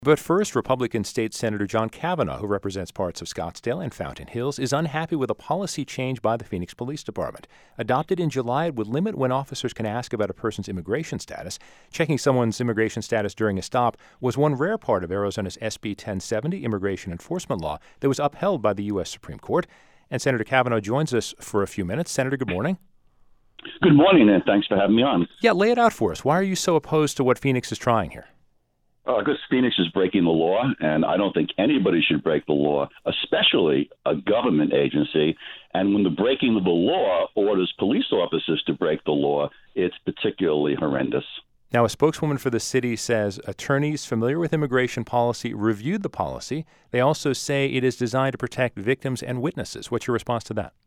But first, Republican State Senator John Kavanaugh, who represents parts of Scottsdale and Fountain Hills, is unhappy with a policy change by the Phoenix Police Department. Adopted in July, it would limit when officers can ask about a person's immigration status. Checking someone's immigration status during a stop was one rare part of Arizona's SB 1070 immigration enforcement law that was upheld by the U.S. Supreme Court. And Senator Kavanaugh joins us for a few minutes. Senator, good morning. Good morning, and thanks for having me on. Yeah, lay it out for us. Why are you so opposed to what Phoenix is trying here? Because Phoenix is breaking the law, and I don't think anybody should break the law, especially a government agency. And when the breaking of the law orders police officers to break the law, it's particularly horrendous. Now, a spokeswoman for the city says attorneys familiar with immigration policy reviewed the policy. They also say it is designed to protect victims and witnesses. What's your response to that?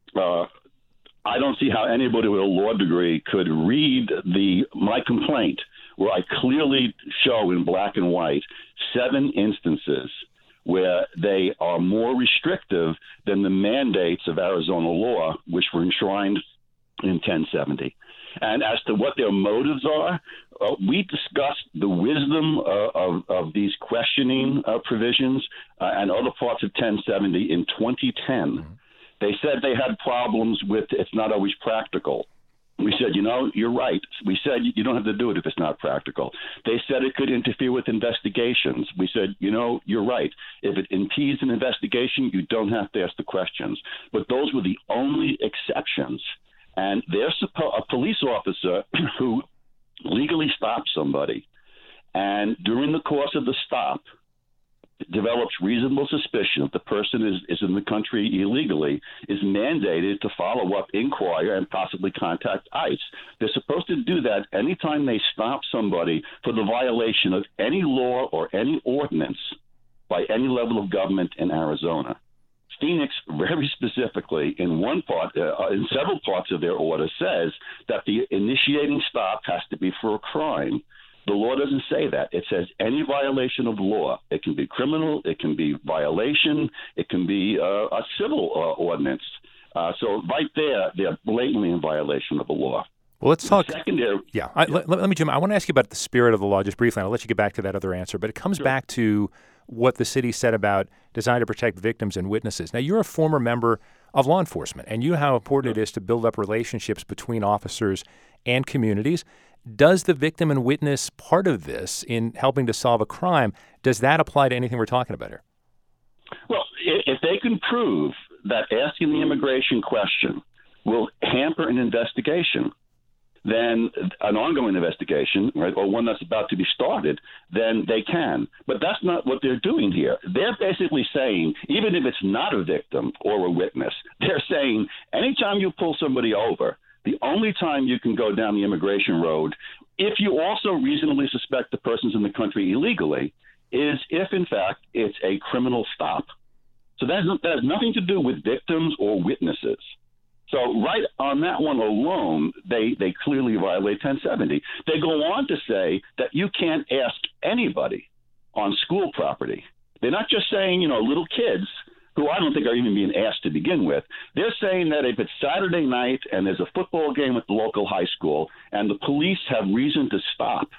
I don't see how anybody with a law degree could read my complaint, where I clearly show in black and white 7 instances where they are more restrictive than the mandates of Arizona law, which were enshrined in 1070. And as to what their motives are, we discussed the wisdom of these questioning provisions and other parts of 1070 in 2010. Mm-hmm. They said they had problems with it's not always practical. We said, you're right. We said you don't have to do it if it's not practical. They said it could interfere with investigations. We said, you're right. If it impedes an investigation, you don't have to ask the questions. But those were the only exceptions. And a police officer who legally stops somebody and during the course of the stop develops reasonable suspicion that the person is in the country illegally is mandated to follow up, inquire, and possibly contact ICE. They're supposed to do that anytime they stop somebody for the violation of any law or any ordinance by any level of government in Arizona. Phoenix, very specifically, in several parts of their order, says that the initiating stop has to be for a crime. The law doesn't say that. It says any violation of law. It can be criminal, it can be violation, it can be a civil ordinance. So right there, they're blatantly in violation of the law. Well, let's talk. Secondary. Yeah. Let me, Jim, I want to ask you about the spirit of the law just briefly, and I'll let you get back to that other answer. But it comes back to what the city said about designed to protect victims and witnesses. Now, you're a former member of law enforcement, and you know how important it is to build up relationships between officers and communities. Does the victim and witness part of this in helping to solve a crime, does that apply to anything we're talking about here? Well, if they can prove that asking the immigration question will hamper an investigation, then an ongoing investigation, right, or one that's about to be started, then they can. But that's not what they're doing here. They're basically saying, even if it's not a victim or a witness, they're saying anytime you pull somebody over, the only time you can go down the immigration road, if you also reasonably suspect the person's in the country illegally, is if, in fact, it's a criminal stop. So that has nothing to do with victims or witnesses. So right on that one alone, they clearly violate 1070. They go on to say that you can't ask anybody on school property. They're not just saying, little kids who I don't think are even being asked to begin with. They're saying that if it's Saturday night and there's a football game at the local high school and the police have reason to stop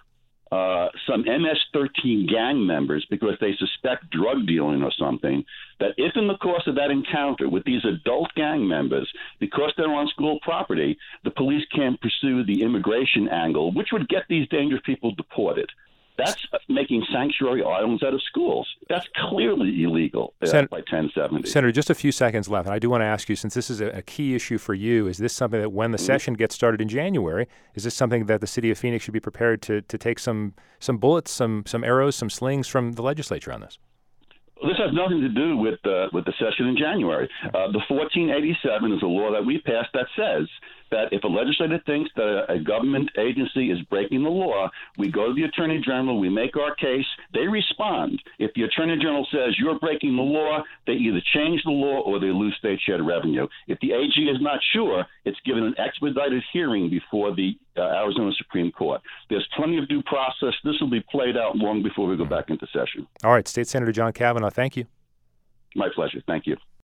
some MS-13 gang members because they suspect drug dealing or something, that if in the course of that encounter with these adult gang members, because they're on school property, the police can't pursue the immigration angle, which would get these dangerous people deported. That's making sanctuary islands out of schools. That's clearly illegal by 1070. Senator, just a few seconds left, and I do want to ask you, since this is a key issue for you, is this something that when the session gets started in January, is this something that the city of Phoenix should be prepared to take some bullets, some arrows, some slings from the legislature on this? This has nothing to do with the session in January. The 1487 is a law that we passed that says that if a legislator thinks that a government agency is breaking the law, we go to the Attorney General, we make our case, they respond. If the Attorney General says you're breaking the law, they either change the law or they lose state share revenue. If the AG is not sure, it's given an expedited hearing before the Arizona Supreme Court. There's plenty of due process. This will be played out long before we go back into session. All right. State Senator John Kavanaugh, thank you. My pleasure. Thank you.